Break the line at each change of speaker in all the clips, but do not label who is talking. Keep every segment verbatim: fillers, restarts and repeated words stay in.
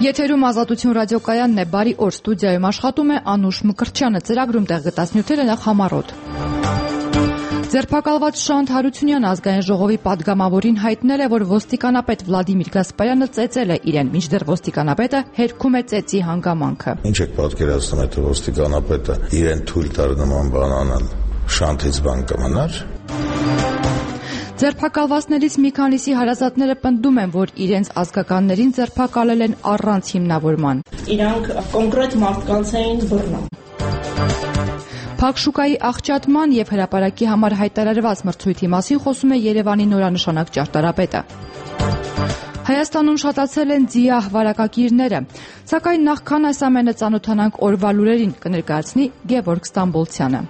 Եթերում Ազատություն ռադիոկայանն է, բարի օր, ստուդիայում աշխատում է Անուշ Մկրտչյանը, ծրագրում տեղեկատվությունները նախ համառոտ։ Ձերբակալված Շանթ Հարությունյանը ազգային ժողովի պատգամավորին հայտնել է, որ ոստիկանապետ Վլադիմիր Գասպարյանը ծեծել է իրեն, մինչդեռ ոստիկանապետը հերքում է ծեծի հանգամանքը։
Ինչ եք պատկերացնում, եթե ոստիկանապետը իրեն թույլ տար նման բան անել, Շանթից բան կմնար։
Ձերբակալվածներից մի քանիսի հարազատները պնդում են, որ իրենց ազգականներին ձերբակալել են առանց հիմնավորման։
Իրանք կոնկրետ մարդկանց էին բռնում։
Փակշուկայի աղճատման եւ հրապարակի համար հայտարարված մրցույթի մասին խոսում է Երևանի նորանշանակ ճարտարապետը։ Հայաստանում շատացել են ձիահ վարակակիրները, սակայն նախքան այս ամենը ծանոթանանք օրվա լուրերին, կներկայացնի Գևորգ Ստամբոլցյանը։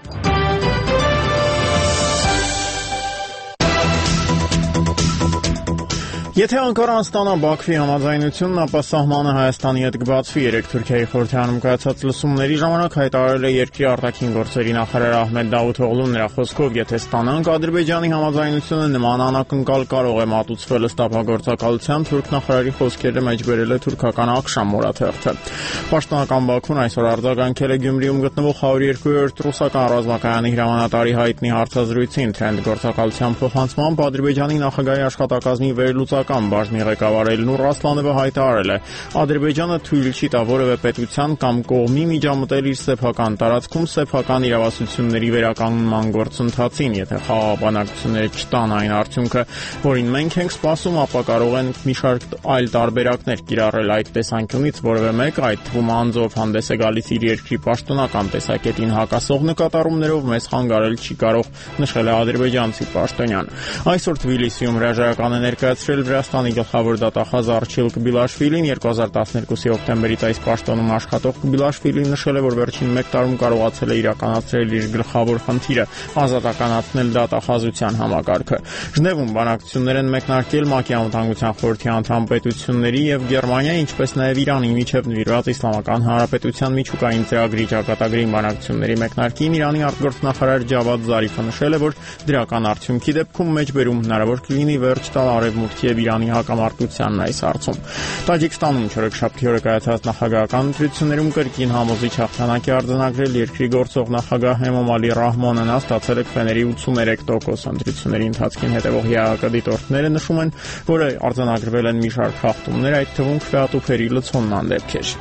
Եթե Անկարան ստանա Բաքվի համաձայնությունն, ապա սահմանը Հայաստանի հետ կբացվի։ Երեկ Թուրքիայի խորհրդարանում կայացած լսումների ժամանակ հայտարարել է երկրի արտաքին գործերի նախարար Ահմեդ Դավութօղլուն, նրա խոսքով, եթե ստանանք Ադրբեջանի համաձայնությունը, նման անակնկալ կարող է մատուցվել ըստ ապագործակալության, թուրք նախարարի խոսքերը մեջ բերել է թուրքական Աքշամ օրաթերթը։ Պաշտոնական Բաքուն այսօր արձագանքել է Գյումրիում գտնվող հարյուր երկու ռուսական ռազմակայանի հրամանատարի հայտնի հարցազրույցին, Թրենդ գործակալության փոխանցմամբ Ադրբեջանի նախագահի աշխատակազմի վերլուծական բաժնի ղեկավար Էլնուր Ասլանովը հայտարարել է. Ադրբեջանը թույլ չի տա որևէ պետության կամ կողմի միջամտել իր սեփական տարածքում սեփական իրավասությունների վերականգնման գործընթացին, եթե խաղաղաբանակցությունները չտան այն արդյունքը, որին մենք ենք սպասում, ապա կարող են մի շարք այլ տարբերակներ կիրառել այդ տեսանկյունից որևէ մեկ, այդ թվում անձով հանդես է գալիս իր երկրի պաշտոնական տեսակետին հակասող նկատառումներով մեզ խանգարել չի կարող, նշել է ադրբեջանցի պաշտոնյան։ Այսօր Թբիլիսիում հրաժարական է ներկայացրել Վրաստանի գլխավոր դատախազ Արչիլ Կբիլաշվիլին, երկու հազար տասներկուսի հոկտեմբերից այս պաշտոնում աշխատող Կբիլաշվիլին նշել է, որ վերջին մեկ տարում կարողացել է իրականացրել իր գլխավոր խնդիրը՝ ազատականացնել դատախազության համակարգը։ Ժնևում բանակցություններ են մեկնարկել ՄԱԿ-ի անվտանգության խորհրդի անդամ պետությունների եւ Գերմանիայի, ինչպես նաեւ Իրանի միջև նվիրված Իսլամական Հանրապետության միջուկային ծրագրի ճակատագրին բանակցությունների մեկնարկին Իրանի արտգործնախարար Ջավադ Զարիֆը նշել է, որ դրական արդյունքի դեպքում մեջբերում հնարավոր կլինի վերջ տալ Արևմուտքի եւ Իրանի հակամարտությանն այս հարցում։ Տաջիկստանում չորեքշաբթի օրը կայացած նախագահական ընտրություններում կրկին համոզիչ հաղթանակ է արձանագրել երկրի գործող նախագահ Էմոմալի Ռահմոնը, նա ստացել է քվեների ութսուներեք տոկոս։ Ընտրությունների ընթացքին հետևող ԵԱՀԿ դիտորդները նշում են, որ արձանագրվել են մի շարք խախտումներ, այդ թվում քվեատուփերի լցոնման դեպքեր։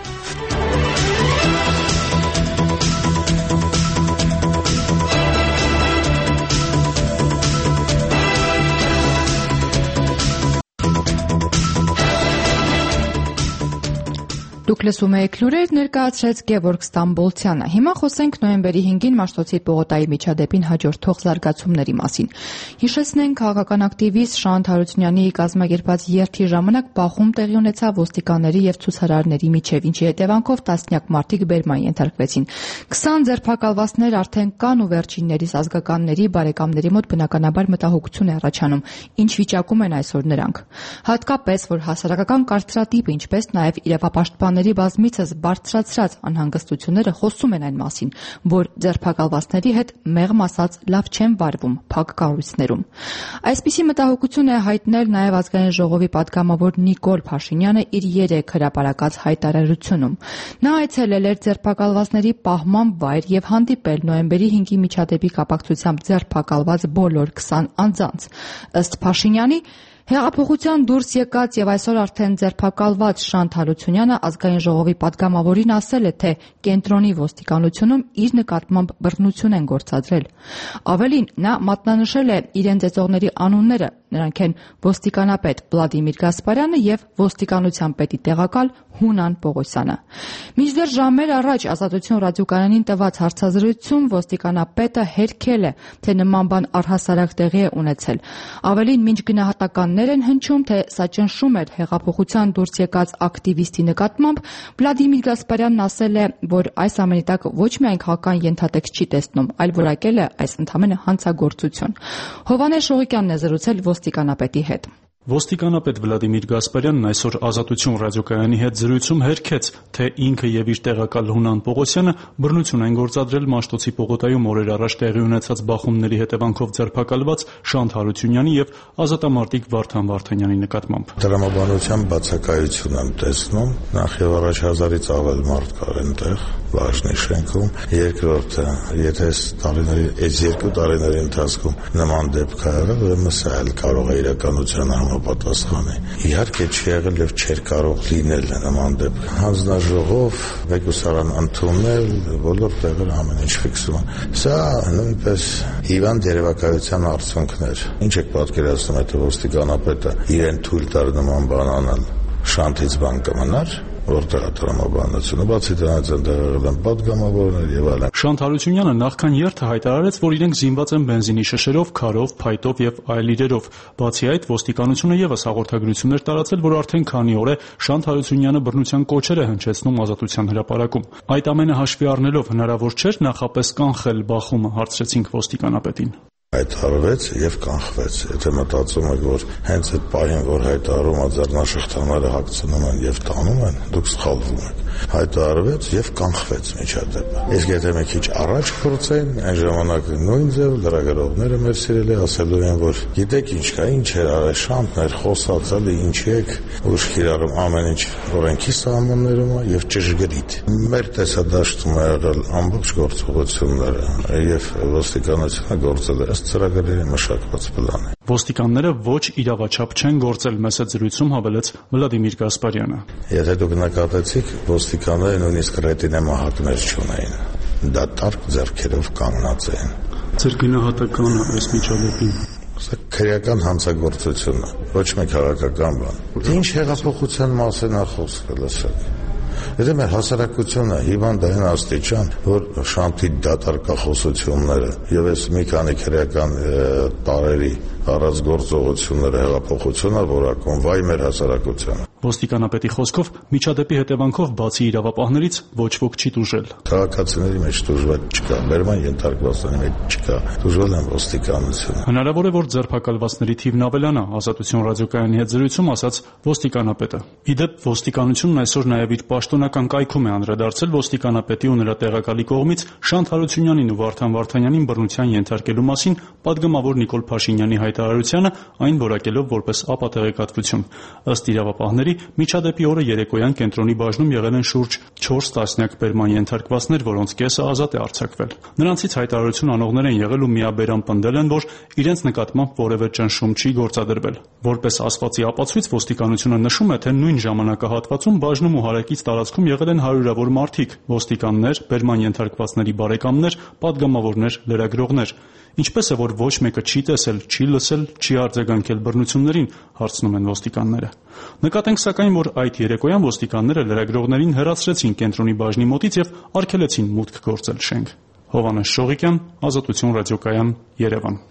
Դուք լսում եք լուրեր, ներկայացրեց Գևորգ Ստամբոլցյանը։ Հիմա խոսենք նոյեմբերի հինգին Մաշտոցի Պողոտայի միջադեպին հաջորդող զարգացումների մասին։ Հիշեցնենք, քաղաքական ակտիվիստ Շանթ Հարությունյանի կազմակերպած երթի ժամանակ բախում տեղի ունեցավ ոստիկանների եւ ցուցարարների միջև, ինչի հետևանքով տասնյակ մարդիկ բերման ենթարկվեցին։ քսան ձերբակալվածներ արդեն կան ու վերջիններիս ազգականների, բարեկամների մոտ բնականաբար մտահոգություն է առաջանում, ինչ վիճակում են այսօր նրանք։ Հատկապես, որ հասարակական կարծրատիպը, ինչպես նաեւ իրավապաշտպանների բազմիցս բարձրացրած անհանգստությունները խոսում են այն մասին, որ ձերբակալվածների հետ մեղմ ասած լավ չեն վարվում փակ կառույցներում։ Այսպիսի մտահոգություն է հայտնել նաև ազգային ժողովի պատգամավոր Նիկոլ Փաշինյանը իր երեք հրապարակած հայտարարությունում։ Նա այցելել էր ձերբակալվածների պահման վայր եւ հանդիպել նոյեմբերի հինգի միջադեպի կապակցությամբ ձերբակալված բոլոր քսան անձանց։ Ըստ Փաշինյանի, հեղափոխության դուրս եկած եւ այսօր արդեն ձերբակալված Շանթ Հարությունյանը ազգային ժողովի պատգամավորին ասել է, թե կենտրոնի ոստիկանությունում իր նկատմամբ բռնություն են գործադրել։ Ավելին, նա մատնանշել է իրեն ծեծողների անունները, նրանք են ոստիկանապետ Վլադիմիր Գասպարյանը եւ ոստիկանության պետի տեղակալ Հունան Պողոսյանը։ Մինչդեռ ժամեր առաջ Ազատություն ռադիոկայանին տված հարցազրույցում ոստիկանապետը հերքել է, թե նման բան առհասարակ տեղի է ունեցել։ Ավելին, մինչ գնահատականներ են հնչում, թե սա ճնշում էր հեղափոխության դուրս եկած ակտիվիստի նկատմամբ, Վլադիմիր Գասպարյանն ասել է, որ այս ամենի տակ ոչ միայն քաղաքական ենթատեքստ չի տեսնում, այլ որակել է այս ընդհանրապես հանցագործություն։ Հովհաննես Շողիկյանն է զրուցել ոստիկանապետի հետ։
Ոստիկանապետ Վլադիմիր Գասպարյանն այսօր Ազատություն ռադիոկայանի հետ զրույցում հերքեց, թե ինքը եւ իր տեղակալ Հունան Պողոսյանը բռնություն են գործադրել Մաշտոցի պողոտայում օրեր առաջ տեղի ունեցած բախումների հետևանքով ձերբակալված Շանթ Հարությունյանի եւ ազատամարտիկ Վարդան Վարդանյանի նկատմամբ։
Տրամաբանության բացակայություն եմ տեսնում, նախ եւ առաջ հազարից ավել մարդ կար այնտեղ Վարժնի շենքում, երկրորդը, եթե այս տարիների, այս երկու տարիների ընթացքում նման դեպք ա եղել, ուրեմն սա էլ կարող է իրականության համապատասխանի։ Իհարկե չի եղել եւ չէր կարող լինել նման դեպք։ Հանձնաժողով մեկուսարան ընդունել, բոլոր տեղերը ամեն ինչ ֆիքսում են։ Սա նույնպես հիվանդ երևակայության արդյունքներ։ Ինչ եք պատկերացնում, եթե ոստիկանապետը իրեն թույլ տար նման բան անել, Շանթից բան կմնար, որտեղ է տրամաբանությունը, բացի դրանից այնտեղ եղել են պատգամավորներ եւ այլն։
Շանթ Հարությունյանը նախքան երթը հայտարարեց, որ իրենք զինված են բենզինի շշերով, քարով, փայտով եւ այլ իրերով։ Բացի այդ, ոստիկանությունը եւս հաղորդագրություններ տարածել, որ արդեն քանի օր է Շանթ Հարությունյանը բռնության կոչեր է հնչեցնում Ազատության հրապարակում։ Այդ ամենը հաշվի առնելով հնարավոր չէր նախապես կանխել բախումը, հարցրեցինք ոստիկանապետին։
Հայտարարվեց եւ կանխվեց։ Եթե մտածում եք, որ հենց այդ պահին, որ հայտարարումը ձեռնաշխտանները հագցնում են եւ տանում են, դուք սխալվում եք։ Հայտարարվեց եւ կանխվեց միջադեպը։ Իսկ եթե մի քիչ առաջ փորձեն, այն ժամանակ նույն ձև լրագրողները մեր սիրելի ասելու են, որ գիտեք ինչ կա, ինչ էր արել Շանթներ, խոսած էլի ինչի եք, ուշ կիրառում ամեն ինչ օրենքի սահմաններում է եւ ճշգրիտ։ Մեր տեսադաշտում է եղել ամբողջ գործողությունները եւ ոստիկանությունը գործել է ծրագրերի մշակված պլանը։
Ոստիկանները ոչ իրավաչափ չեն գործել, մեծ զրույցում հավելեց Վլադիմիր Գասպարյանը։
Եթե դուք նկատեցիք, ոստիկանները նույնիսկ ռետինե մահակներ չունեին։ Դատարկ ձեռքերով կանգնած էին։
Ձեր գնահատականը այս միջադեպին։
Սա քրեական հանցագործություն է, ոչ մի քաղաքական բան։ Ինչ հեղափոխության մասին է խոսքը, լսեք։ Եթե մեր հասարակությունը հիվանդ է աստիճան, որ Շանթի դատարկախոսությունները եւ այս մի քանի քրեական տարերի առած գործողությունները հեղափոխությունը որակում վայ մեր հասարակությանը։
Ոստիկանապետի խոսքով միջադեպի հետևանքով բացի իրավապահներից ոչ ոք չի տուժել։
Քաղաքացիների մեջ տուժվել չկա, բերման ենթարկվածների մեջ չկա, տուժվել են ոստիկանությունը։
Հնարավոր է, որ ձերբակալվածների թիվն ավելանա, Ազատություն ռադիոկայանի հետ զրույցում ասաց ոստիկանապետը։ Իդեպ ոստիկանությունն այսօր նաև իր պաշտոնական կայքում է անդրադարձել ոստիկանապետի ու նրա տեղակալի կողմից Շանթ Հարությունյանին ու Վարդան Վարդանյանին բռնության ենթարկելու մասին պատգամավոր Նիկոլ Փաշինյանի հայտարարությանը, այն որակելով որպես ապատեղեկատվություն։ Ըստ իրավապահների, միջադեպի օրը երեկոյան կենտրոնի բաժնում եղել են շուրջ չորս տասնյակ բերման ենթարկվածներ, որոնց կեսը ազատ է արձակվել։ Նրանցից հայտարարություն անողներ են եղել ու միաբերան պնդել են, որ իրենց նկատմամբ որևէ ճնշում չի գործադրվել։ Որպես ասվածի ապացույց ոստիկանությունը նշում է, թե նույն ժամանակահատվածում բաժնում ու հարակից տարածքում եղել են հարյուրավոր մարդիկ՝ ոստիկաններ, բերման ենթարկվածների բարեկամներ, պատգամավորներ, լրագրողներ։ Ինչպես է, որ ոչ մեկը չի տեսել, չի լսել, չի արձագանքել բռնություններին, հարցնում են ոստիկանները։ Նկատենք սակայն, որ այդ երեկոյան ոստիկանները լրագրողներին հեռացրեցին կենտրոնի բաժնի մոտից եւ արգելեցին մուտք գործել շենք։ Հովհաննես Շողիկյան, Ազատություն ռադիոկայան, Երևան։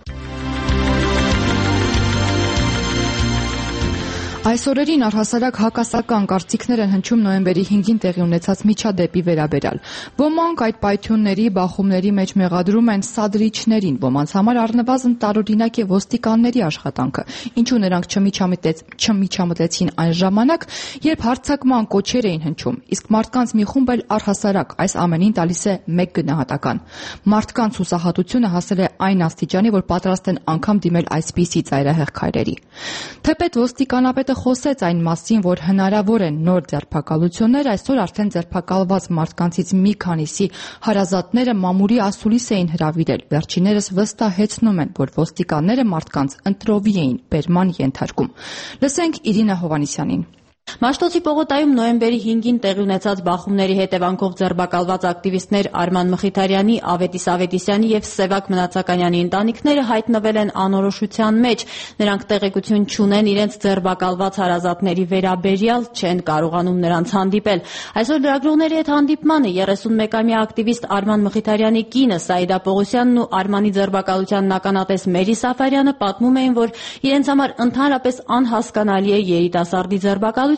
Այս օրերին առհասարակ հակասական կարծիքներ են հնչում նոյեմբերի հինգին տեղի ունեցած միջադեպի վերաբերյալ։ Ոմանք այդ պայթյունների, բախումների մեջ մեղադրում են սադրիչներին, ոմանց համար առնվազն տարօրինակ է ոստիկանների աշխատանքը, ինչու նրանք չմիջամտեցին այն ժամանակ, երբ հարձակման կոչեր էին հնչում, իսկ մարդկանց մի խումբ էլ առհասարակ այս ամենին տալիս է մեկ գնահատական։ Մարդկանց հուսահատությունը հասել է այն աստիճանի, որ պատրաստ են անգամ դիմել այսպիսի ծայրահեղ քայլերի։ Թեպետ ոստիկանապետը խոսեց այն մասին, որ հնարավոր են նոր ձերբակալություններ, այսօր արդեն ձերբակալված մարդկանցից մի քանիսի հարազատները մամուլի ասուլիս էին հրավիրել։ Վերջիններս վստահեցնում են, որ ոստիկանները մարդկանց ընտրովի էին բերման ենթարկում։ Լսենք Իրինա Հովհաննիսյանին։
Մաշտոցի պողոտայում նոյեմբերի հինգին տեղի ունեցած բախումների հետևանքով ձերբակալված ակտիվիստներ Արման Մխիթարյանի, Ավետիս Ավետիսյանի եւ Սևակ Մնացականյանի ընտանիքները հայտնվել են անորոշության մեջ։ Նրանք տեղեկություն չունեն իրենց ձերբակալված հարազատների վերաբերյալ, չեն կարողանում նրանց հանդիպել։ Այսօր լրագրողների հետ հանդիպմանը երեսունմեկամյա ակտիվիստ Արման Մխիթարյանի կինը Սաիդա Պողոսյանն ու Արմանի ձերբակալության ականատես Մերի Սաֆարյանը պատմում էին, որ իրենց համար ընդհանրապես անհասկանալի է երիտասարդի ձերբակալությունը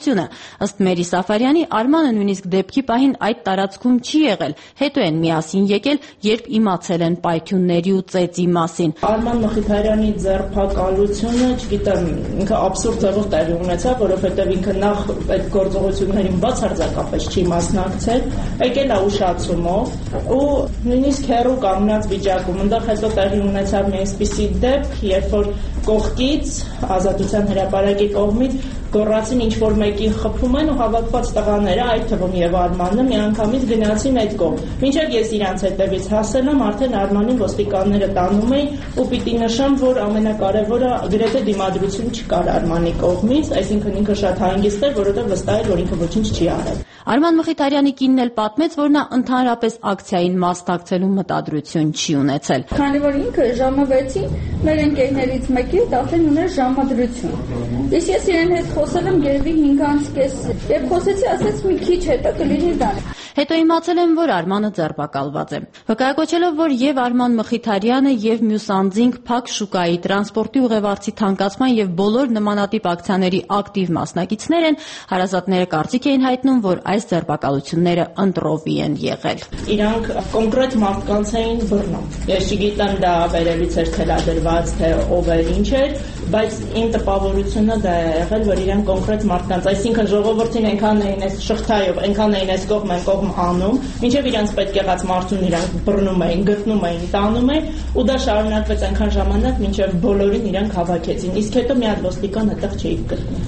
ծառայությունը։ Ըստ Մերի Սաֆարյանի, Արմանը նույնիսկ դեպքի պահին այդ տարածքում չի եղել, հետո են միասին եկել, երբ իմացել են պայթյունների ու ծեծի մասին։
Արման Մխիթարյանի ձերբակալությունը, չգիտեմ, ինքը աբսուրդ ձևով տեղի ունեցավ, որովհետև ինքը նախ այդ գործողություններին բացարձակապես չի մասնակցել, եկել է ուշացումով ու նույնիսկ հեռու կանգնած վիճակում։ Այնտեղ հետո տեղի ունեցավ մի այսպիսի դեպք, երբ որ կողքից Ազատության հրապարակի կողմից գոռացին ինչ որ մեկին խփում են ու հավաքված տղաները, այդ թվում եւ Արմանը միանգամից գնացին այդ կողմ։ Մինչեւ ես իրանց հետևից հասել եմ, արդեն Արմանին ոստիկանները տանում էին ու պիտի նշեմ, որ ամենակարևորը գրեթե դիմադրություն չկար Արմանի կողմից, այսինքն ինքը շատ հանգիստ էր, որովհետեւ վստահ էր, որ ինքը ոչինչ չի արել։
Արման Մխիթարյանի կինն էլ պատմեց, որ նա ընդհանրապես ակցիային մասնակցելու մտադրություն չի ունեցել։
Քանի որ ինքը ժամը վեցին մեր ընկերներից մեկի հետ արդեն ուներ ժամադրություն։ Իսկ ես իրեն հետ խոսել եմ գերվի հինգ անց կես, երբ խոսեցի, ասաց մի քիչ հետո կլինի դան։
Հետո իմացել եմ, որ Արմանը ձերբակալված է։ Վկայակոչելով, որ եւ Արման Մխիթարյանը եւ մյուս անձինք փակ շուկայի, տրանսպորտի ուղևորցի թանկացման եւ բոլոր նմանատիպ ակցիաների ակտիվ մասնակիցներ են, հարազատները կարծիք էին հայտնում, որ այս ձերբակալությունները ընտրովի են եղել։
Իրանք կոնկրետ մարդկանց էին բռնում։ Ես չգիտեմ դա վերևից էր թելադրված, թե ով էր, ինչ էր, բայց իմ տպավորությունը դա է եղել, որ իրանք կոնկրետ մարդկանց, այսինքն ժողովրդին այնքան էին այս շղթայով, այնքան էին այս կողմ են կողմ անում, մինչև իրանք պետք եղած մարդուն իրանք բռնում էին, գտնում էին, տանում էին, ու դա շարունակվեց այնքան ժամանակ, մինչև բոլորին իրանք հավաքեցին։ Իսկ հետո մի հատ ոստիկան այդտեղ չէին գտնում։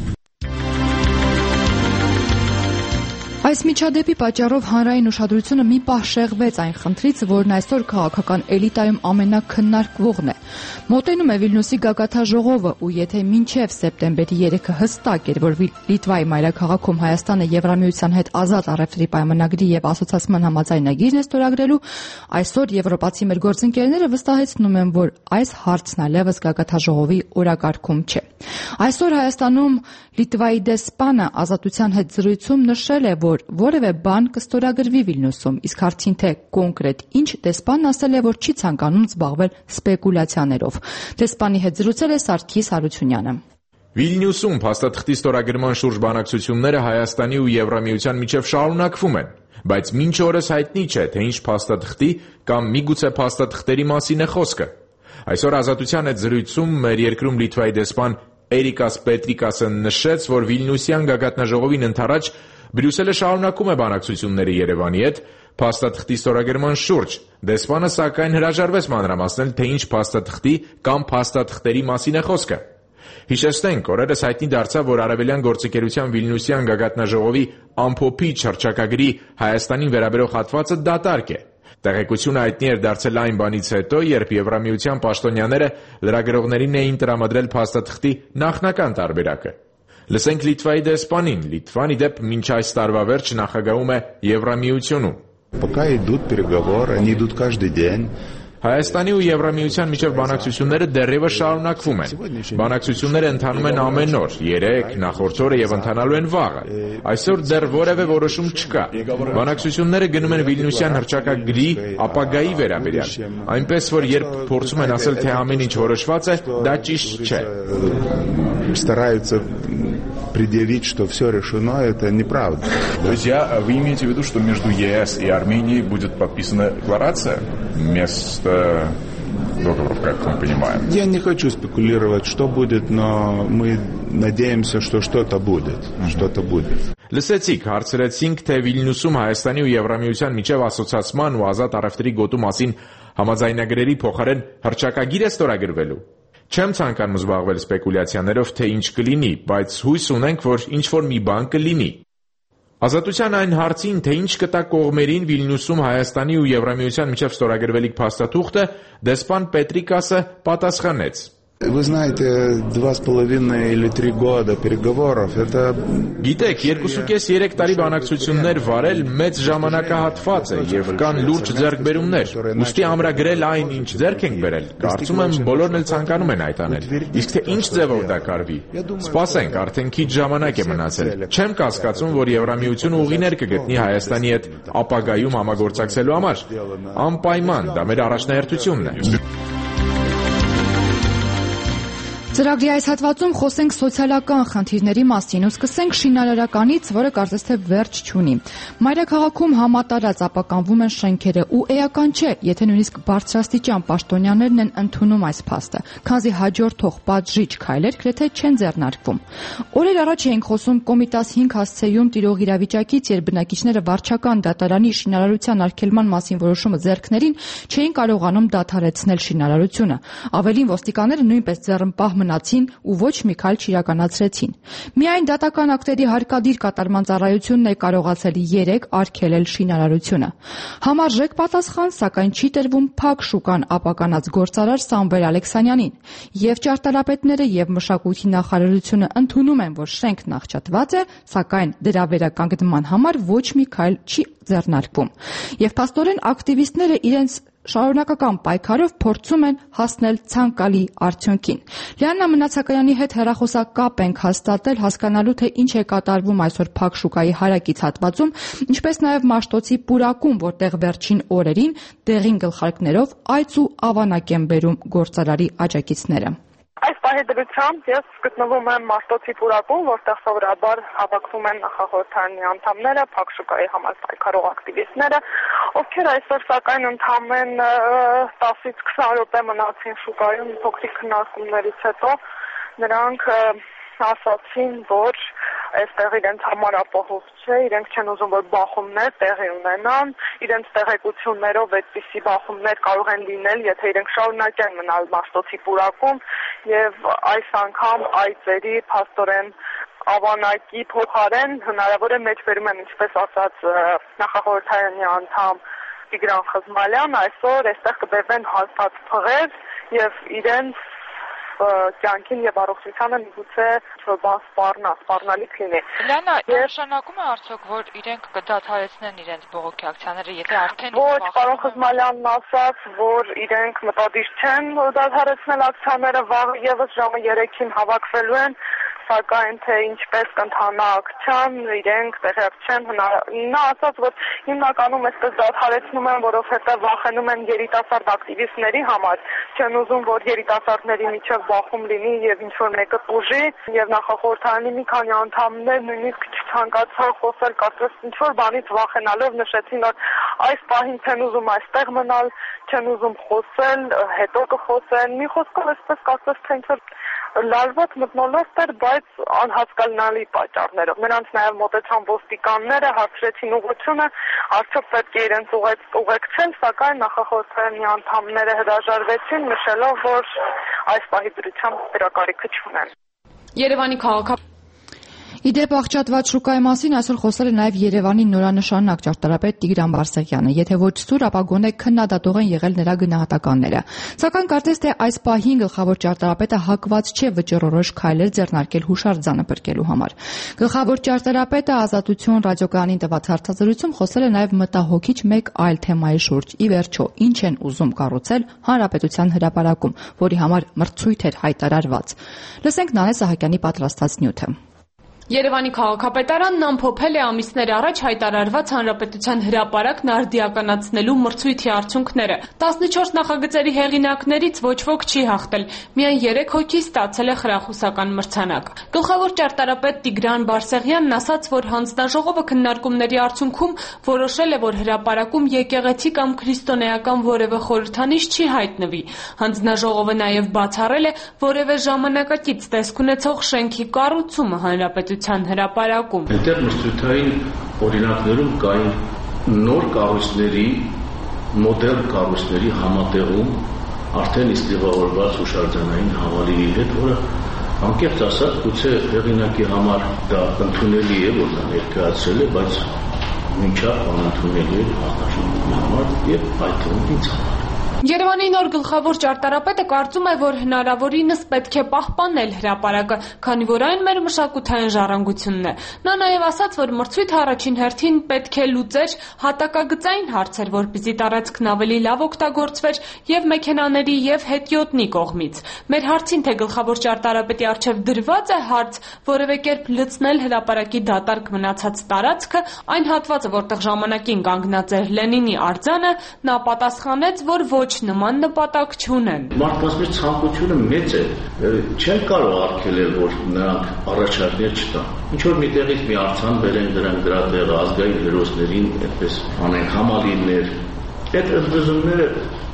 Այս միջադեպի պատճառով հանրային ուշադրությունը մի պահ շեղվեց այն խնդրից, որն այսօր քաղաքական էլիտայում ամենակննարկվողն է։ Մոտենում է Վիլնյուսի գագաթաժողովը, ու եթե մինչև սեպտեմբերի երեքը հստակ էր, որ Լիտվայի մայրաքաղաքում Հայաստանը Եվրամիության հետ ազատ առևտրի պայմանագրի եւ ասոցիացման համաձայնագիրն է ստորագրելու, այսօր եվրոպացի մեր գործընկերները վստահեցնում են, որ այս հարցն այլևս գագաթաժողովի օրակարգում չէ։ Այսօր Հայաստանում Լիտվայի դեսպանը Ազատության հետ զրույցում նշել է, որ որևէ բան կստորագրվի Վիլնյուսում, իսկ հարցին թե կոնկրետ ինչ, դեսպանն ասել է, որ չի ցանկանում զբաղվել սպեկուլյացիաներով։ Դեսպանի հետ զրուցել է Սարգիս Հարությունյանը։
Վիլնյուսում փաստաթղթի ստորագրման շուրջ բանակցությունները Հայաստանի ու Եվրամիության միջև շարունակվում են, բայց մինչ օրս հայտնի չէ, թե ինչ փաստաթղթի կամ միգուցե փաստաթղթերի մասին է խոսքը։ Այսօր Ազատության հետ զրույցում մեր երկրում Լիտվայի դեսպան Էրիկաս Պետրիկասը նշեց, որ Վիլնյուսյան գագաթնաժողովին ընդառաջ Բրյուսելը շարունակում է բանակցությունները Երևանի հետ փաստաթղթի ստորագրման շուրջ։ Դեսպանը սակայն հրաժարվեց մանրամասնել, թե ինչ փաստաթղթի կամ փաստաթղթերի մասին է խոսքը։ Հիշեցնենք, օրերս հայտնի դարձավ, որ Արևելյան գործընկերության Վիլնյուսյան գագաթնաժողովի ամփոփիչ հռչակագրի Հայաստանին վերաբերող հատվածը դատարկ է։ Տեղեկությունը հայտնի էր դարձել այն բանից հետո, երբ Եվրամիության պաշտոնյաները լրագրողներին էին տրամադրել փաստաթղթի նախնական տարբերակը։ Լսենք Լիտվայի դեսպանին։ Լիտվան, ի դեպ, մինչ այս տարվա վերջ նախագահում է Եվրամիությունում։
Пока идут переговоры, они идут каждый день.
Հայաստանի ու Եվրամիության միջև բանակցությունները դեռևս շարունակվում են։ Բանակցությունները ընթանում են ամեն օր, երեկ, նախորդ օրը եւ ընթանալու են վաղը։ Այսօր դեռ որևէ որոշում չկա։ Բանակցությունները գնում են Վիլնյուսյան հռչակագրի ապագայի վերաբերյալ։ Այնպես որ երբ փորձում են ասել, թե ամեն ինչ որոշված է, դա ճիշտ չէ։
Стараются предъявить, что все решено, это неправда.
Друзья, вы имеете в виду, что между ЕС и Арменией будет подписана декларация вместо договоров, как мы понимаем?
Я не хочу спекулировать, что будет, но мы надеемся, что что-то будет. Что-то будет.
Լսեցիք, հարցրեցինք, թե Վիլնյուսում Հայաստանի ու Եվրամիության միջև ասոցիացման ու ազատ առևտրի գոտու մասին համաձայնագրերի փոխարեն հռչակագիր է ստորագրվելու։ Չեմ ցանկանում զբաղվել սպեկուլյացիաներով, թե ինչ կլինի, բայց հույս ունենք, որ ինչ-որ մի բան կլինի։ Ազատության այն հարցին, թե ինչ կտա кողմերին Վիլնյուսում Հայաստանի ու Եվրամիության միջև ստորագրվելիք փաստաթուղթը, դեսպան Պետրիկասը պատասխանեց.
Вы знаете, два с половиной или три года переговоров, это...
Գիտեք, երկուսուկես երեք տարի բանակցություններ վարել մեծ ժամանակահատված է եւ կան լուրջ ձեռքբերումներ։ Ուստի ամրագրել այն, ինչ ձեռք ենք բերել, կարծում եմ բոլորն էլ ցանկանում են այդ անել։ Իսկ թե ինչ ձևով դա կարվի, սպասենք, արդեն քիչ ժամանակ է մնացել։ Չեմ կասկածում, որ Եվրամիությունը ուղիներ կգտնի Հայաստանի հետ ապագայում համագործակցելու համար։ Անպայման, դա մեր առաջնահերթությունն է։
Ծրագրի այս հատվածում խոսենք սոցիալական խնդիրների մասին ու սկսենք շինարարականից, որը կարծես թե վերջ չունի։ Մայրաքաղաքում համատարած ապականվում են շենքերը ու էական չէ, եթե նույնիսկ բարձրաստիճան պաշտոնյաներն են ընդունում այս փաստը, քանզի հաջորդող պատժիչ քայլեր գրեթե չեն ձեռնարկվում։ Օրեր առաջ էինք խոսում Կոմիտաս հինգ հասցեում տիրող իրավիճակից, երբ բնակիչները վարչական դատարանի շինարարության արգելման մասին որոշումը ձեռքներին չէին կարողանում դադարեցնել շինարարությունը։ Ավելին, ոստիկանները նույնպես ձեռնպահ մնացին ու ոչ մի քայլ չիրականացրեցին։ Միայն դատական ակտերի հարկադիր կատարման ծառայությունն է կարողացել երեք արգելել շինարարությունը։ Համարժեք պատասխան, սակայն չի տրվում փակ շուկան ապականած գործարար Սամվել Ալեքսանյանին։ Եվ ճարտարապետները եւ մշակույթի նախարարությունը ընդունում են, որ շենքն աղճատված է, սակայն դրա վերականգնման համար ոչ մի քայլ չի ձեռնարկվում։ Եվ փաստորեն ակտիվիստները իրենց շարունակական պայքարով փորձում են հասնել ցանկալի արդյունքին։ Լիաննա Մնացակայանի հետ հեռախոսակապ ենք հաստատել հասկանալու, թե ինչ է կատարվում այսօր փակ շուկայի հարակից հատվածում, ինչպես նաև Մաշտոցի պուրակում, որտեղ վերջին օրերին դեղին գլխարկներով այց ու ավանակ են բերում գործարարի աջակիցները։
Այս պահի դրությամբ ես գտնվում եմ Մաշտոցի պուրակում, որտեղ սովորաբար հավաքվում են նախախորհրդարանի անդամները, փակ շուկայի համար պայքարող ակտիվիստները, ովքեր այսօր սակայն ընդամենը տասից քսան րոպե մնացին շուկայում փոքրիկ քննարկումներից հետո նրանք ասացին, որ այստեղ իրենց համար ապահով չէ, իրենք չեն ուզում, որ բախումներ տեղի ունենան, իրենց տեղեկություններով այդպիսի բախումներ կարող են լինել, եթե իրենք շարունակեն մնալ Մաշտոցի պուրակում եւ այս անգամ այծերի փաստորեն ավանակի փոխարեն հնարավոր է մեջբերում են, ինչպես ասաց նախախորհրդարանի անդամ Տիգրան Խզմալյան, այսօր այստեղ կբերվեն հաստատ փղեր եւ իրենց կյանքին եւ առողջությանը միգուցե բան սպառնա, սպառնալիք լինի։
Լիանա, նշանակում է արդյոք, որ իրենք կդադարեցնեն իրենց բողոքի ակցիաները, եթե արդեն
ոչ, պարոն Խզմալյանն ասաց, որ իրենք մտադիր չեն դադարեցնել ակցիաները, վաղ եւս ժամը երեքին հավաքվելու են, սակայն թե ինչպես կընթանա ակցիան, իրենք տեղյակ չեն նա ասաց, որ հիմնականում այսպես դադարեցնում են, որովհետեւ վախենում են երիտասարդ ակտիվիստների համար, չեն ուզում, որ երիտասարդների միջև բախում լինի եւ ինչ որ մեկը տուժի եւ նախախորհրդարանի մի քանի անդամներ նույնիսկ չցանկացան խոսել, կարծես ինչ որ բանից վախենալով նշեցին, որ այս պահին չեն ուզում այստեղ մնալ, չեն ուզում խոսել, հետո կխոսեն, մի խոսքով այսպես կարծես թե ինչ որ լարված մթնոլորտ էր, բայց անհասկանալի պատճառներով։ Նրանց նաև մոտեցան ոստիկանները, հարցրեցին ուղղությունը, արդյոք պետք է իրենց ուղեկցեն, սակայն նախախորհրդարանի անդամները հրաժարվեցին, նշելով, որ այս պահի դրությամբ դրա կարիքը չունեն։
Երևանի քաղաքապետ
Իդեպ աղճատված շուկայի մասին այսօր խոսել է նաև Երևանի նորանշանակ ճարտարապետ Տիգրան Բարսեղյանը, եթե ոչ սուր, ապա գոնե քննադատող են եղել նրա գնահատականները։ Սակայն կարծես թե այս պահին գլխավոր ճարտարապետը հակված չէ վճռորոշ քայլեր ձեռնարկել հուշարձանը փրկելու համար։ Գլխավոր ճարտարապետը Ազատություն ռադիոկայանին տված հարցազրույցում խոսել է նաև մտահոգիչ մեկ այլ թեմայի շուրջ՝ ի վերջո ինչ են ուզում կառուցել Հանրապետության հրապարակում, որի համար մրցույթ էր հայտարարված։ Լսենք Նանե Սահակյանի պատրաստած նյութը։
Երևանի քաղաքապետարանն ամփոփել է ամիսներ առաջ հայտարարված Հանրապետության հրապարակն արդիականացնելու մրցույթի արդյունքները։ տասնչորս նախագծերի հեղինակներից ոչ ոք չի հաղթել, միայն երեք հոգի ստացել է խրախուսական մրցանակ։ Գլխավոր ճարտարապետ Տիգրան Բարսեղյանն ասաց, որ հանձնաժողովը քննարկումների արդյունքում որոշել է, որ հրապարակում եկեղեցի կամ քրիստոնեական որևէ խորհրդանիշ չի հայտնվի։ Հանձնաժողովը նաև բացառել է որևէ ժամանակակից տեսք ունեցող շենքի կառուցումը Հանրապետության հրապարակում։
Այդտեղ մրցույթային օրինակներում կային նոր կառույցների, մոդեռն կառույցների համատեղում արդեն իստիղավորված հուշարձանային համալիրի հետ, որը անկեղծ ասած գուցե հեղինակի համար դա ընդունելի է, որ նա ներկայացրել է, բայց մինչև անընդունելի է հանրաշրջանի համար եւ այդ թվում ինձ համար։
Երևանի նոր գլխավոր ճարտարապետը կարծում է, որ հնարավորինս պետք է պահպանել հրապարակը, քանի որ այն մեր մշակութային ժառանգությունն է։ Նա նաև ասաց, որ մրցույթը առաջին հերթին պետք է լուծեր հատակագծային հարցեր, որպեսզի տարածքն ավելի լավ օգտագործվեր եւ մեքենաների եւ հետիոտնի կողմից։ Մեր հարցին, թե գլխավոր ճարտարապետի առջեւ դրված է հարց որևէ կերպ լցնել հրապարակի դատարկ մնացած տարածքը, այն հատվածը, որտեղ ժամանակին կանգնած էր Լենինի արձանը, նա պատասխանեց, որ ոչ նման նպատակ չունեն։
Մարդկանց ցանկությունը մեծ է, չեն կարող արգելել, որ նրանք առաջարկներ չտան։ Ինչ որ միտեղից մի արձան բերեն դրանք դրա տեղը ազգային հերոսներին, այդպես անեն համալիրներ, այդ ընդդիմները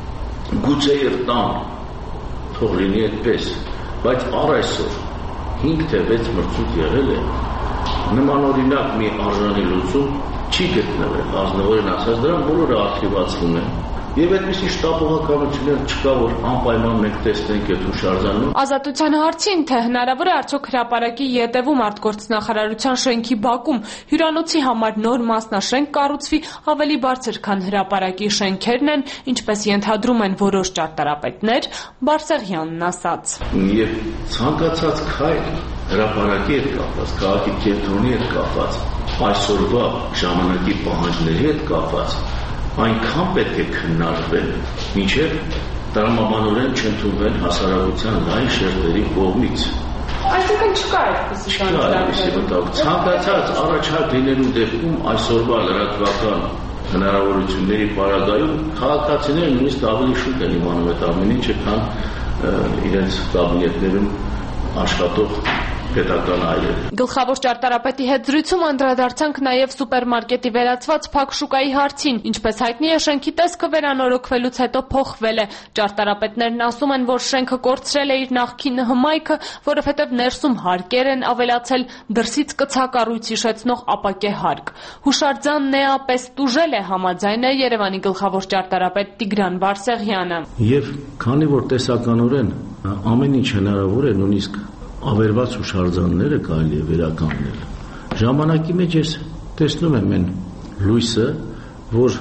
գուցե եւ տան, թող լինի այդպես, բայց առ այսօր հինգ թե վեց մրցույթ եղել է, նմանօրինակ մի արժանի լուծում չի գտնվել, ազնվորեն ասած, դրան բոլորը արխիվացվում են։ Եվ այդպիսի շտապողականություններ չկա, որ անպայման մենք տեսնենք այդ հուշարձանում։
Ազատության հարցին, թե հնարավոր է արդյոք հրապարակի ետևում արտգործնախարարության շենքի բակում հյուրանոցի համար նոր մասնաշենք կառուցվի ավելի բարձր, քան հրապարակի շենքերն են, ինչպես ենթադրում են որոշ ճարտարապետներ, Բարսեղյանն ասաց։
Եվ ցանկացած քայլ հրապարակի հետ կապված, քաղաքի կենտրոնի հետ կապված, այսօրվա ժամանակի պահանջների հետ կապված, այնքան պետք է քննարկվել, մինչև տրամաբանորեն չընդունվեն հասարակության լայն շերտերի կողմից։
Այսինքն չկա այդպիսի
վտանգ։ Ցանկացած առաջարկ լինելու դեպքում այսօրվա լրատվական հնարավորությունների պարագայում քաղաքացիները նույնիսկ ավելի շուտ են իմանում այդ ամեն ինչը, քան իրենց կաբինետներում աշխատող պետական այրեր։
Գլխավոր ճարտարապետի հետ զրույցում անդրադարձանք նաև սուպերմարկետի վերածված փակ շուկայի հարցին, ինչպես հայտնի է, շենքի տեսքը վերանորոգվելուց հետո փոխվել է։ Ճարտարապետներն ասում են, որ շենքը կորցրել է իր նախկին հմայքը, որովհետև ներսում հարկեր են ավելացել, դրսից կցակառույց հիշեցնող ապակե հարկ։ Հուշարձանն էապես տուժել է, համաձայն է Երևանի գլխավոր ճարտարապետ Տիգրան Բարսեղյանը։
Եվ քանի որ տեսականորեն ամեն ինչ հնարավոր է, նույնիսկ ավերված հուշարձանները կարելի է վերականգնել։ Ժամանակի մեջ ես տեսնում եմ այն լույսը, որ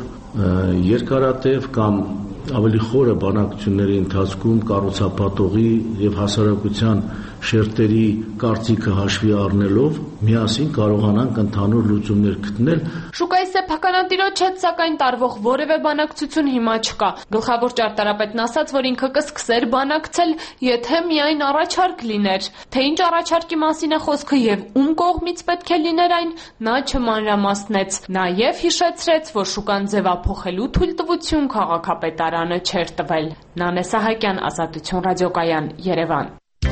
երկարատև կամ ավելի խորը բանակցությունների ընթացքում կառուցապատողի եւ հասարակության շերտերի կարծիքը հաշվի առնելով միասին կարողանանք ընդհանուր լուծումներ գտնել։
Շուկայի սեփականատիրոջ հետ սակայն տարվող որևէ բանակցություն հիմա չկա։ Գլխավոր ճարտարապետն ասաց, որ ինքը կսկսեր բանակցել, եթե միայն առաջարկ լիներ։ Թե ինչ առաջարկի մասին է խոսքը եւ ում կողմից պետք է լիներ այն, նա չմանրամասնեց։ Նաեւ հիշեցրեց, որ շուկան ձևափոխելու թույլտվություն քաղաքապետարանը չէր տվել։ Նանե Սահակյան, Ազատություն ռադիոկայան, Երևան։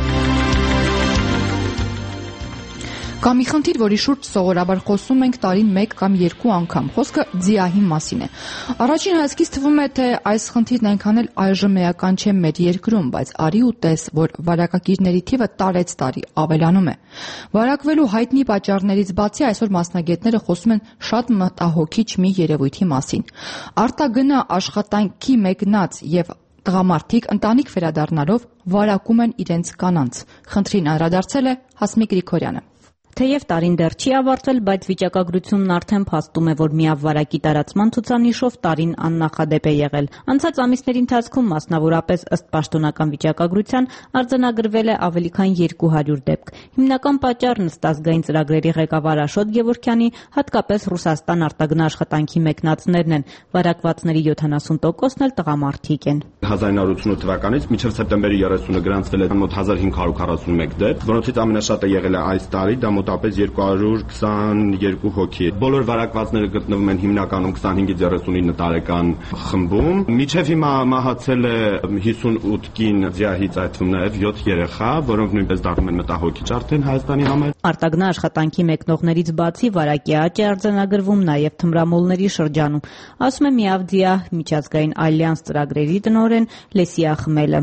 Կա մի խնդիր, որի շուրջ սովորաբար խոսում ենք տարին մեկ կամ երկու անգամ։ Խոսքը ՁԻԱՀ-ի մասին է։ Առաջին հայացքից թվում է, թե այս խնդիրն այնքան էլ այժմ էական չէ մեր երկրում, բայց արի ու տես, որ վարակագիրների թիվը տարեց տարի ավելանում է։ Վարակվելու հայտնի պատճառներից բացի այսօր մասնագետները խոսում են շատ մտահոգիչ մի երևույթի մասին։ Արտագնա աշխատանքի մեկնած եւ տղամարդիկ ընտանիք վերադառնալով վարակում են իրենց կանանց։ Խնդրին անդրադարձել է Հասմիկ Գրիգորյանը։
Թեև տարին դեռ չի ավարտվել, բայց վիճակագրությունն արդեն փաստում է, որ միավարակի տարածման ցուցանիշով տարին աննախադեպ է եղել։ Անցած ամիսների ընթացքում մասնավորապես ըստ պաշտոնական վիճակագրության արձանագրվել է ավելի քան երկու հարյուր դեպք։ Հիմնական պատճառն ըստ ազգային ծրագրերի ղեկավար Աշոտ Գևորգյանի, հատկապես Ռուսաստան արտագնա աշխատանքի մեկնածներն են։ Վարակվածների յոթանասուն տոկոսն էլ տղամարդիկ են։
հազար ինը ութ ութ թվականից մինչև սեպտեմբերի երեսունը գրանցվել է մոտ հազար հինգ հարյուր քառասունմեկ դեպք, որոնցից ամենաշատը եղել է այս տարի, դա մոտավորապես երկու հարյուր քսաներկու հոգի։ Բոլոր վարակվածները գտնվում են հիմնականում քսանհինգից երեսունինը տարեկան խմբում։ Մինչև հիմա մահացել է հիսունութ կին, ԶԻԱՀ-ից այդ թվում նաև յոթ երեխա, որոնք նույնպես դառնում են մտահոգիչ արդեն Հայաստանի համար։
Արտագնա աշխատանքի մեկնողներից բացի վարակի աճ է արձանագրվում նաև թմրամոլների շրջանում, ասում է Միավ ՁԻԱՀ միջազգային ալյանս ծրագրերի տնօրեն Լեսիա Խմելը։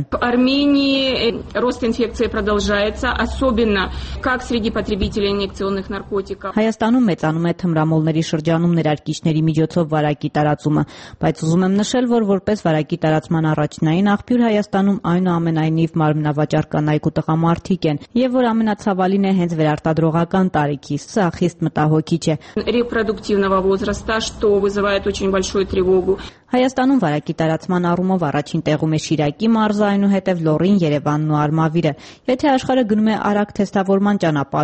Армении рост инфекции продолжается, особенно как среди потребителей инъекционных наркотиков.
Հայաստանում մեծանում է թմրամոլների շրջանում ներարկիչների միջոցով վարակի տարածումը, բայց ուզում եմ նշել, որ որպես վարակի տարածման առաջնային աղբյուր Հայաստանում այնուամենայնիվ մարմնավաճառ կանայք ու տղամարդիկ են, եւ որ ամենացավալին է հենց վերարտադրողական տարիքի, սա խիստ մտահոգիչ է։
Репродуктивного возраста, что вызывает очень большую тревогу.
Հայաստանում վարակի տարածման առումով առաջին տեղում է Շիրակի մարզը, այնուհետև Լոռին, Երևանն ու Արմավիրը։ Եթե աշխարհը գնում է արագ թեստավորման ճանապարհով վարակ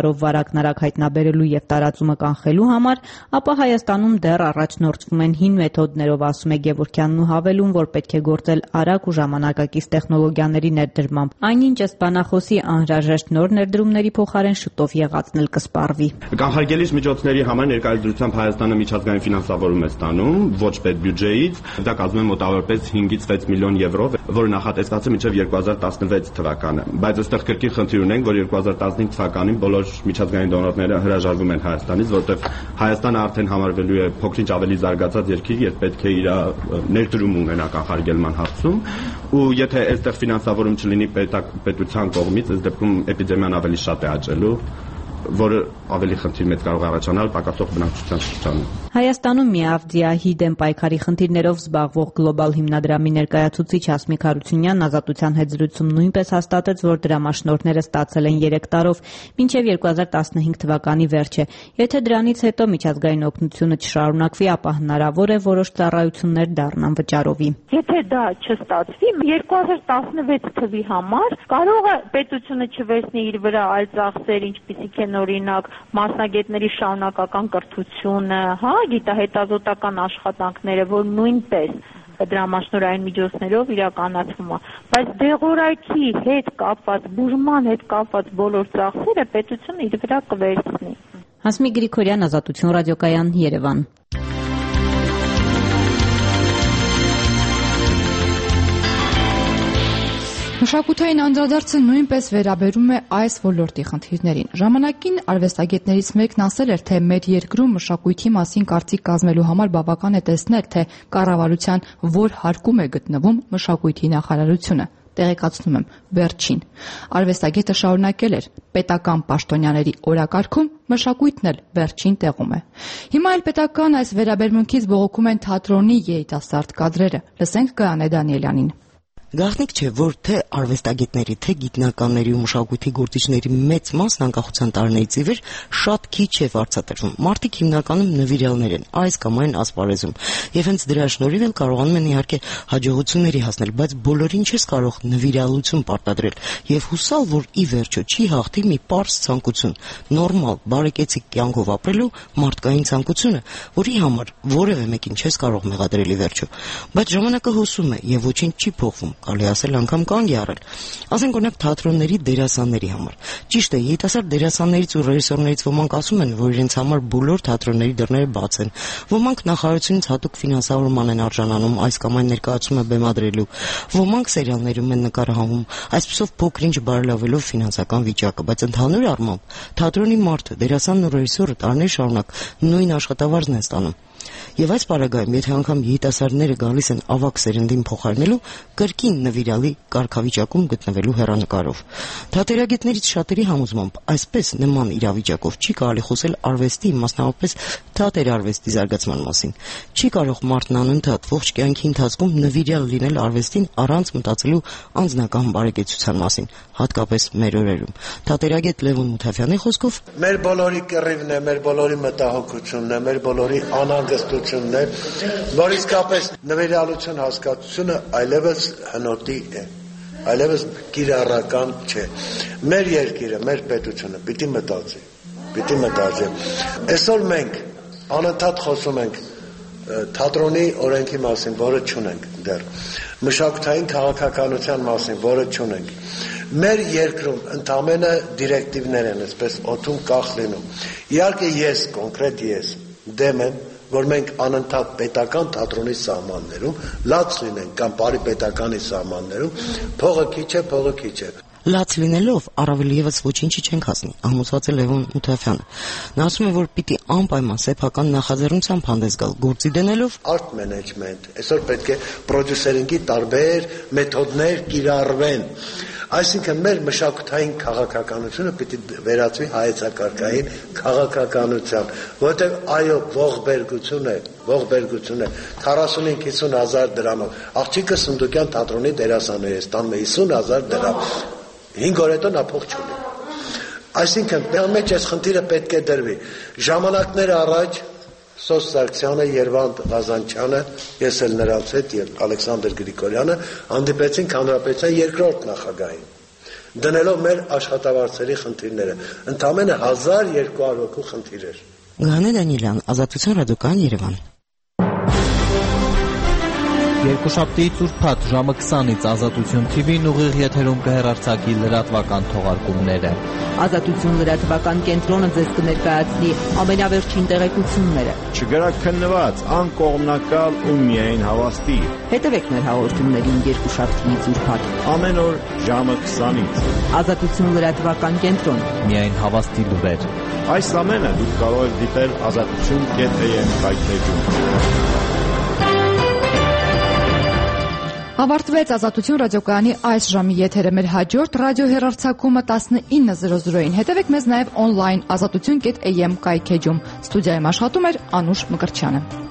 ակնարակ հայտնաբերելու եւ տարածումը կանխելու համար, ապա Հայաստանում դեռ առաջնորդվում են հին մեթոդներով, ասում է Գևորգյանն ու հավելում, որ պետք է գործել արագ ու ժամանակակից տեխնոլոգիաների ներդրմամբ, այնինչ ըստ բանախոսի անհրաժեշտ նոր ներդրումների փոխարեն շուտով եղածն էլ կսպառվի։
Կանխարգելիչ միջոցների համար ներկայացությամբ Հայաստանը միջազգային ֆինանսավորում է ստանում ոչ պետբյուջեից, դա կազմում է մոտավորապես հինգից վեց միլիոն եվրո, որը նախատեսված է մինչև երկու հազար տասնվեց թվականը։ Բայց այստեղ կրկին խնդիր ունենք, որ երկու հազար տասնհինգ թվականին բոլոր միջազգային դոնորները հրաժարվում են Հայաստանից, որտեղ Հայաստանը արդեն համարվելու է փոքրինչ ավելի զարգացած երկիր, երբ պետք է իր ներդրում ունենա կանխարգելման հարցում, ու եթե այստեղ ֆինանսավորում չլինի պետության կողմից, այս դեպքում էպիդեմիան ավելի շատ է աճելու, որը ավելի խնդիր մեծ կարող է առաջանալ պակասող բնակչության շրջանում։
Հայաստանում միավդիահի դեմ պայքարի խնդիրներով զբաղվող գլոբալ հիմնադրամի ներկայացուցիչ Հասմիկ Հարությունյանն Ազատության հետ զրույցում նույնպես հաստատեց, որ դրամաշնորհները ստացել են երեք տարով, մինչև երկու հազար տասնհինգ թվականի վերջը։ Եթե դրանից հետո միջազգային օգնությունը չշարունակվի, ապա հնարավոր է որոշ ծառայություններ դառնան վճարովի։
Եթե դա չստացվի, երկու հազար տասնվեց թվի համար կարող է պետությունը չվերցնի իր վրա այլ ծախսեր, ինչպիսիք են օրինակ մասնագետների շարունակական կրթությունը, հա, գիտահետազոտական աշխատանքները, որ նույնպես դրամաշնորհային միջոցներով իրականացվում է, բայց դեղորայքի հետ կապված, բուժման հետ կապված բոլոր ծախսերը պետությունը իր վրա կվերցնի։
Հասմիկ Գրիգորյան, Ազատություն ռադիոկայան, Երևան։
Մշակութային անդրադարձը նույնպես վերաբերում է այս ոլորտի խնդիրներին։ Ժամանակին արվեստագետներից մեկն ասել էր, թե մեր երկրում մշակույթի մասին կարծիք կազմելու համար բավական է տեսնել, թե կառավարության որ հարկում է գտնվում մշակույթի նախարարությունը։ Տեղեկացնում եմ, վերջին։ Արվեստագետը շարունակել էր. պետական պաշտոնյաների օրակարգում մշակույթն էլ վերջին տեղում է։ Հիմա էլ պետական այս վերաբերմունքից բողոքում են թատրոնի երիտասարդ կադրերը։ Լսենք Գայանե Դանիելյանին։
Գաղտնիք չէ, որ թե արվեստագետների, թե գիտնականների ու մշակույթի գործիչների մեծ մասն անկախության տարիներից ի վեր շատ քիչ է վարձատրվում։ Մարդիկ հիմնականում նվիրյալներ են այս կամ այն ասպարեզում, եւ հենց դրա շնորհիվ էլ կարողանում են իհարկե հաջողությունների հասնել, բայց բոլորին չես կարող նվիրյալություն պարտադրել եւ հուսալ, որ ի վերջո չի հաղթի մի պարզ ցանկություն, նորմալ, բարեկեցիկ կյանքով ապրելու մարդկային ցանկությունը, որի համար որևէ մեկին չես կարող մեղադրել ի վերջո։ Բայց ժամանակը հոսում է եւ ոչինչ չի փոխվում։ Կարելի ասել անգամ կանգ է առել։ Ասենք օրինակ թատրոնների դերասանների համար։ Ճիշտ է, երիտասարդ դերասաններից ու ռեժիսորներից ոմանք ասում են, որ իրենց համար բոլոր թատրոնների դռները բաց են։ Ոմանք նախարարությունից հատուկ ֆինանսավորման են արժանանում այս կամ այն ներկայացումը բեմադրելու։ Ոմանք սերիալներում են նկարահանվում, այսպիսով փոքր-ինչ բարելավելով ֆինանսական վիճակը, բայց ընդհանուր առմամբ թատրոնի մարդը, դերասանն ու ռեժիսորը տարիներ շարունակ նույն աշխատավարձն են ստանում։ Եվ այս պարագայում, եթե անգամ երիտասարդները գալիս են ավագ սերնդին փոխարինելու, կրկին նվիրալի կարգավիճակում գտնվելու հեռանկարով։ Թատերագետներից շատերի համոզմամբ այսպես նման իրավիճակով չի կարելի խոսել արվեստի, մասնավորապես թատերարվեստի զարգացման մասին։ Չի կարող մարդն անընդհատ ողջ կյանքի ընթացքում նվիրյալ լինել արվեստին առանց մտածելու անձնական բարեկեցության մասին, հատկապես մեր օրերում։ Թատերագետ Լևոն Մութաֆյանի խոսքով,
մեր բոլորի կռիվն է, մեր բոլորի մտահոգությունն է, մեր բոլորի անհանգստությունն է, որ իսկապես նվիրալություն հասկացությունը այլևս հնոտի է, այլևս կիրառական չէ։ Մեր երկիրը, մեր պետությունը պիտի մտածի, պիտի մտածի։ Այսօր մենք անընդհատ խոսում ենք թատրոնի օրենքի մասին, որը չունենք դեռ, մշակութային քաղաքականության մասին, որը չունենք։ Մեր երկրում ընդամենը դիրեկտիվներ են, այսպես օդում կախ լինում։ Իհարկե ես, կոնկրետ ես, դեմ եմ, որ մենք անընդհատ պետական թատրոնի սահմաններում լաց լինենք կամ բարի պետականի սահմաններում, փողը քիչ է, փողը քիչ է։
Լաց լինելով առավել եւս ոչինչի չենք հասնի, համոզված է Լևոն Մութաֆյանը։ Նա ասում է, որ պիտի անպայման սեփական նախաձեռնությամբ հանդես գալ, գործի դնելով
արտ մենեջմենտ։ Այսօր պետք է պրոդյուսերինգի տարբեր մեթոդներ կիրառվեն։ Այսինքն մեր մշակութային քաղաքականությունը պիտի վերածվի հայեցակարգային քաղաքականության, որտեղ այո, ողբերգություն է, ողբերգություն է, քառասունհինգ հիսուն հազար դրամով։ Աղջիկը Սնդուկյան թատրոնի դերասան է, ստանում է հիսուն հազար դրամ։ հինգ օր հետո նա փող չունի։ Այսինքն, դրա մեջ այս խնդիրը պետք է դրվի։ Ժամանակներ առաջ Սոս Սարգսյանը, Երվանդ Ղազանչյանը, ես էլ նրանց հետ եւ Ալեքսանդր Գրիգորյանը հանդիպեցին Հանրապետության երկրորդ նախագահին։ դնելով մեր աշխատավարձերի խնդիրները։ Ընդամենը հազար երկու հարյուր հոգու խնդիր էր։
Գանե Դանիելյան, Ազատություն ռադիոկայան, Երևան։
Երկուշաբթի ծուրփաթ ժամը քսանից Ազատություն թի վին ուղիղ եթերում կհեռարձակի լրատվական թողարկումները։
Ազատություն լրատվական կենտրոնը ձեզ կներկայացնի ամենավերջին տեղեկությունները։
Չգրակ քննված, անկողմնակալ ու միայն հավաստի։
Հետևեք մեր հաղորդումներին երկուշաբթի ծուրփաթ
ամեն օր ժամը քսանից։
Ազատություն լրատվական կենտրոն,
միայն հավաստի լուրեր։
Այս ամենը դուք կարող եք դիտել ազատություն կետ էմ կայքեջում։
Ավարտվեց Ազատություն ռադիոկայանի այս ժամի եթերը։ Մեր հաջորդ ռադիոհեռարձակումը տասնինը զրո զրոին։ Հետևեք մեզ նաև օնլայն ազատություն կետ էմ կայքեջում։ Ստուդիայում աշխատում էր Անուշ Մկրտչյանը։